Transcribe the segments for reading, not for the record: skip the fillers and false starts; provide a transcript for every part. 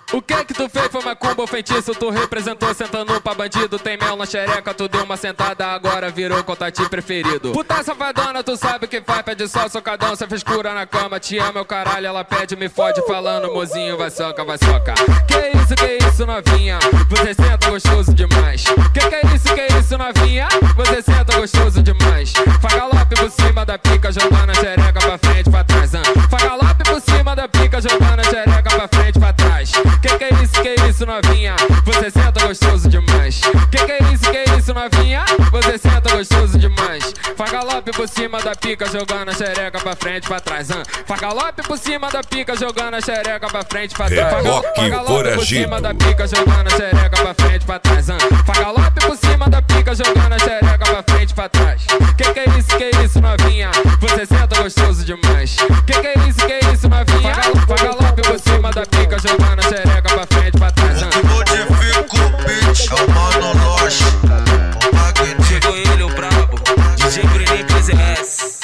O que tu fez foi macumba ou feitiço? Tu representou sentando pra bandido. Tem mel na xereca, tu deu uma sentada, agora virou contatinho preferido. Puta safadona, tu sabe o que faz, pede só socadão, cê fez cura na cama. Te ama, meu caralho, ela pede, me fode, falando, mozinho, vai soca, vai soca. Que isso, novinha? Você senta gostoso demais. Que isso, novinha? Você senta gostoso demais. Faz galope por cima da pica, jogando a xereca pra frente, pra trás. Faz galope por cima da pica, jogando a xereca pra frente, pra trás. Que isso, novinha? Você senta gostoso demais. Que isso, novinha? Você senta gostoso demais. Faz galope por cima da pica, jogando a xereca pra frente, pra trás. Faz galope por cima da pica, jogando a xereca pra frente, pra trás. Faz galope por cima da pica, jogando a xereca pra frente, pra trás. Faz galope por cima da pica, jogando a xereca pra frente, pra trás. Que isso, novinha? Você senta gostoso demais. Que isso, novinha? Faz galope por cima da pica, jogando a xereca pra frente, pra trás. Eu modifico o beat, é o Mano Loche, o Magnífico. Chegou ele, o brabo, DJ Bruninho PZS.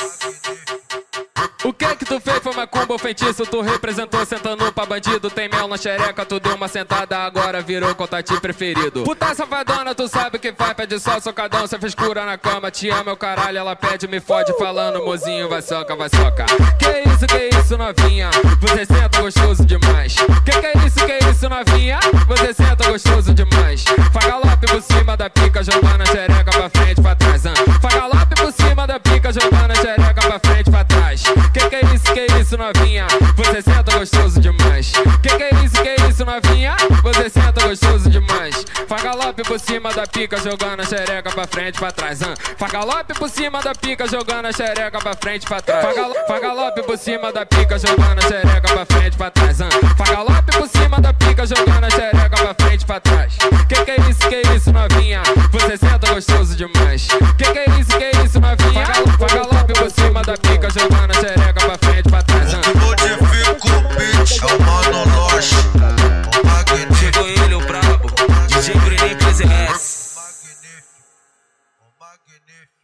O que tu fez foi macumba ou feitiço? Tu representou sentando pra bandido. Tem mel na xereca, tu deu uma sentada, agora virou contatinho preferido. Puta safadona, tu sabe o que faz, pede só socadão, cê fez cura na cama. Te ama, meu caralho, ela pede, me fode, falando, mozinho, vai soca, vai soca. Que isso, novinha? Você senta gostoso demais. Que isso, novinha? Você senta gostoso demais. Faz galope por cima da pica, jogando a xereca pra frente, pra trás. Faz galope por cima da pica, jogando a xereca pra frente, pra trás. Que isso, novinha? Você senta gostoso demais. Que isso, novinha? Você senta gostoso demais. Faz galope por cima da pica, jogando a xereca pra frente, pra trás. Faz galope por cima da pica, jogando a xereca pra frente, pra trás. Faz galope por cima da pica, jogando a xereca pra frente, pra trás. Faz galope por cima da pica, jogando a xereca pra frente, pra trás. Que isso, novinha? Você senta gostoso demais. Que isso, novinha? Faz galope por cima da pica, jogando a xereca pra frente, pra trás. Eu modifico o beat, é o Mano Loche, o Magnífico. Chegou ele, o brabo, DJ Bruninho PZS. O Magnífico.